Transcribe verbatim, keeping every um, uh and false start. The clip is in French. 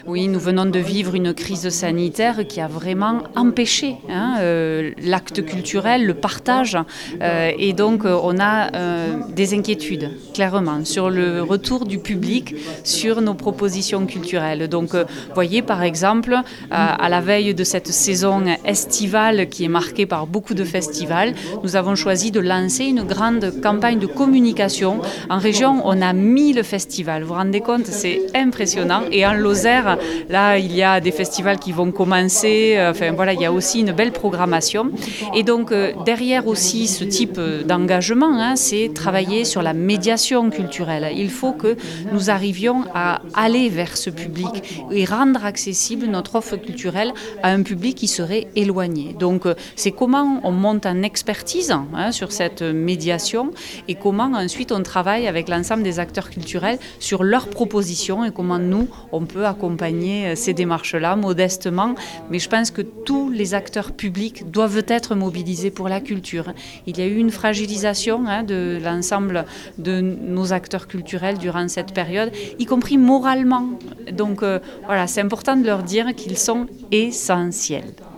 Oui, nous venons de vivre une crise sanitaire qui a vraiment empêché hein, euh, l'acte culturel, le partage. Euh, et donc, euh, on a euh, des inquiétudes, clairement, sur le retour du public sur nos propositions culturelles. Donc, euh, voyez, par exemple, euh, à la veille de cette saison estivale qui est marquée par beaucoup de festivals, nous avons choisi de lancer une grande campagne de communication. En région, on a mille festivals. Vous vous rendez compte, c'est impressionnant. Et en Lozère, là, il y a des festivals qui vont commencer. Enfin, voilà, il y a aussi une belle programmation. Et donc, euh, derrière aussi ce type d'engagement, hein, c'est travailler sur la médiation culturelle. Il faut que nous arrivions à aller vers ce public et rendre accessible notre offre culturelle à un public qui serait éloigné. Donc, euh, c'est comment on monte en expertise hein, sur cette médiation et comment ensuite on travaille avec l'ensemble des acteurs culturels sur leurs propositions et comment nous, on peut accompagner ces démarches-là modestement, mais je pense que tous les acteurs publics doivent être mobilisés pour la culture. Il y a eu une fragilisation hein, de l'ensemble de nos acteurs culturels durant cette période, y compris moralement. Donc euh, voilà, c'est important de leur dire qu'ils sont essentiels.